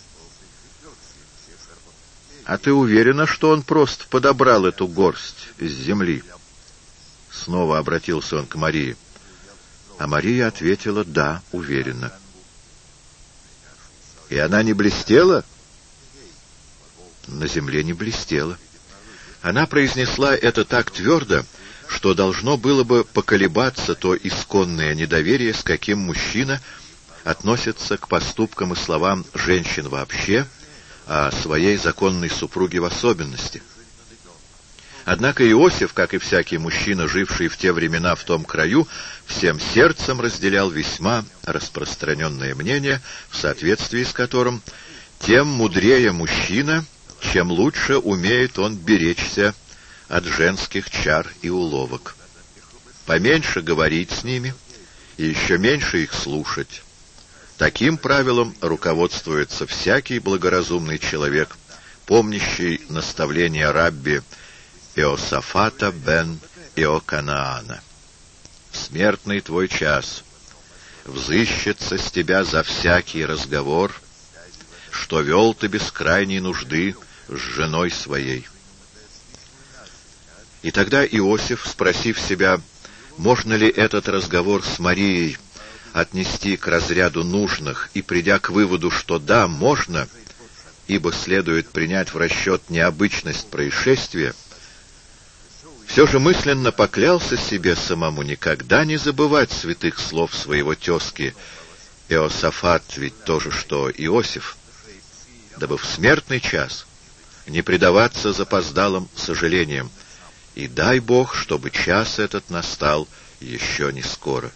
«А ты уверена, что он просто подобрал эту горсть из земли?» Снова обратился он к Марии. А Мария ответила: «Да, уверена». «И она не блестела?» «На земле не блестела». Она произнесла это так твердо, что должно было бы поколебаться то исконное недоверие, с каким мужчина относится к поступкам и словам женщин вообще, а своей законной супруге в особенности. Однако Иосиф, как и всякий мужчина, живший в те времена в том краю, всем сердцем разделял весьма распространенное мнение, в соответствии с которым тем мудрее мужчина, чем лучше умеет он беречься от женских чар и уловок. Поменьше говорить с ними и еще меньше их слушать. Таким правилом руководствуется всякий благоразумный человек, помнящий наставления рабби Иосафата бен Иоканаана. «Смертный твой час, взыщется с тебя за всякий разговор, что вел ты без крайней нужды с женой своей». И тогда Иосиф, спросив себя, можно ли этот разговор с Марией отнести к разряду нужных, и придя к выводу, что да, можно, ибо следует принять в расчет необычность происшествия, все же мысленно поклялся себе самому никогда не забывать святых слов своего тезки Иосафат, ведь то же, что Иосиф, дабы в смертный час не предаваться запоздалым сожалениям, и дай Бог, чтобы час этот настал еще не скоро.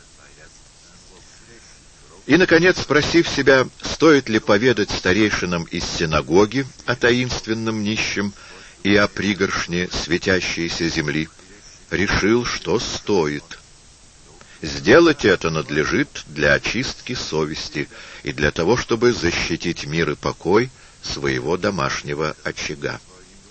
И, наконец, спросив себя, стоит ли поведать старейшинам из синагоги о таинственном нищем и о пригоршне светящейся земли, решил, что стоит. Сделать это надлежит для очистки совести и для того, чтобы защитить мир и покой своего домашнего очага.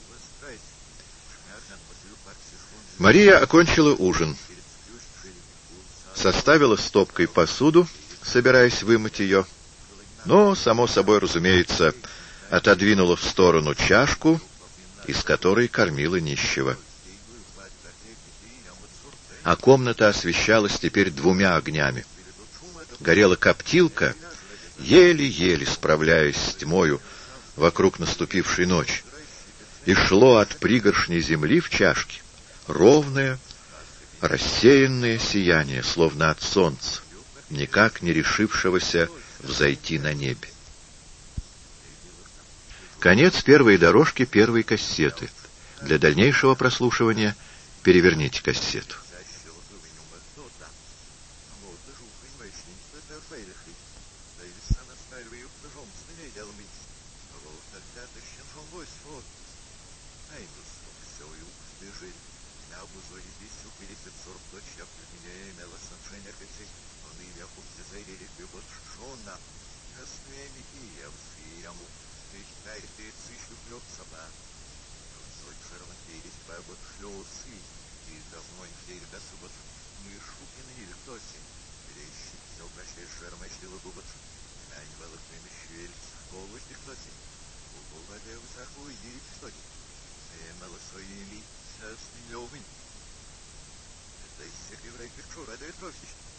Мария окончила ужин, составила стопкой посуду, собираясь вымыть ее, но, само собой разумеется, отодвинула в сторону чашку, из которой кормила нищего. А комната освещалась теперь двумя огнями. Горела коптилка, еле-еле справляясь с тьмою вокруг наступившей ночи, и шло от пригоршни земли в чашке ровное, рассеянное сияние, словно от солнца, никак не решившегося взойти на небе. Конец первой дорожки первой кассеты. Для дальнейшего прослушивания переверните кассету. Дай себе еврей пикчу, ради тросищ.